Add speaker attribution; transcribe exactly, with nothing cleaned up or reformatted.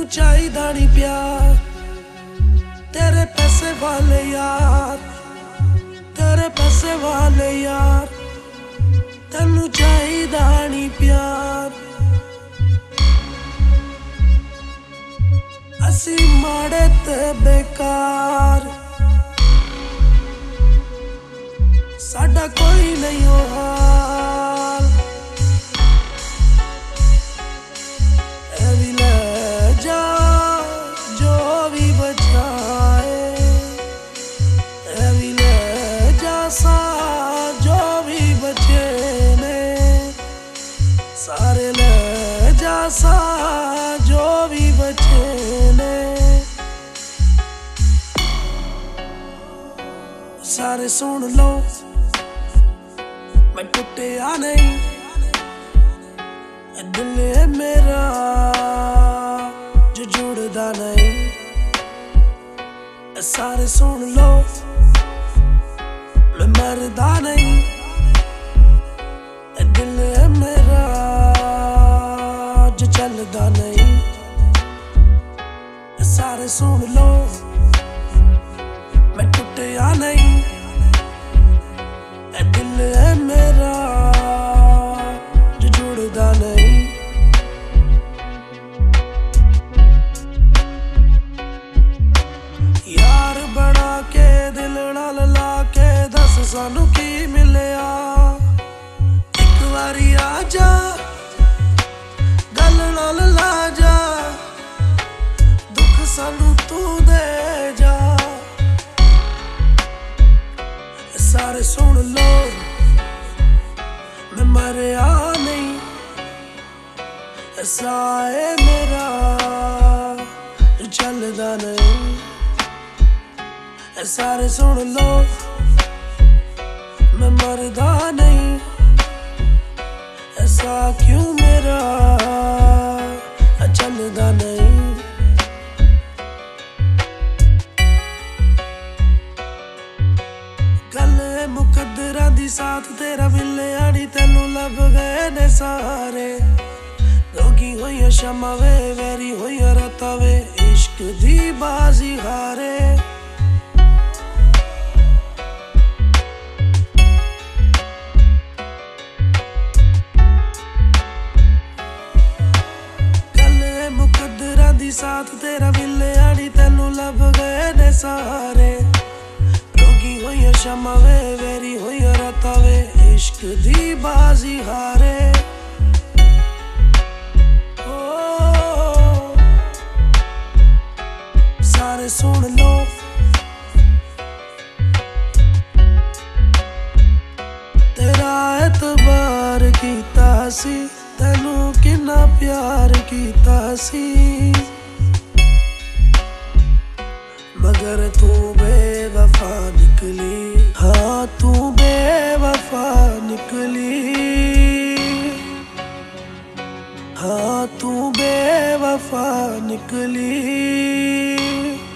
Speaker 1: चाहिदा नहीं प्यार तेरे पैसे वाले यार, तेरे पैसे वाले यार, तेनू चाहिदा नहीं प्यार। असी माड़े ते बेकार, साडा कोई नहीं हो हाल। ए भी ले जा जो भी बचाए, ए भी ले जा सा जो भी बचे ने, सारे ले जा सा जो भी बचे ने। सारे सुन लो मैं टुटिया नहीं, दिल है मेरा जो जुड़दा नहीं। सारे सुन लो मैं मरदा नहीं, दिल है मेरा जो चलदा नहीं। सारे सुन लो मैं टुटिया नहीं, दिल है मेरा जो जुड़दा नहीं। यार बना के दिल नाल ला के दस सानू की मिलिया, एक बारी आ जा गल नाल ला जा, दुख सानू तू दे जा। सारे सुन लो मैं मरिया नहीं, ऐसा है मेरा जो चलदा नहीं। सारे सुन लो मैं मरदा नहीं, ऐसा क्यों मेरा चलदा नहीं। मुकद्दरा दी साथ तेरा मिलिया नी, तेनू लब गए ने सारे। रोगी होइया शमा वे वेरी होइया राता वे, इश्क दी बाजी हारे। गल मुकद्दरा दी साथ तेरा मिलिया नी, तेनू लब गए ने सारे। होइया शमा वे वेरी होइया राता वे, इश्क दी बाजी हारे। ओ सारे सुन लो तेरा एतबार कीता सी, तेनू किन्ना प्यार कीता सी, मगर तू बेवफा निकली। हाँ तू बेवफा निकली, हाँ तू बेवफा निकली।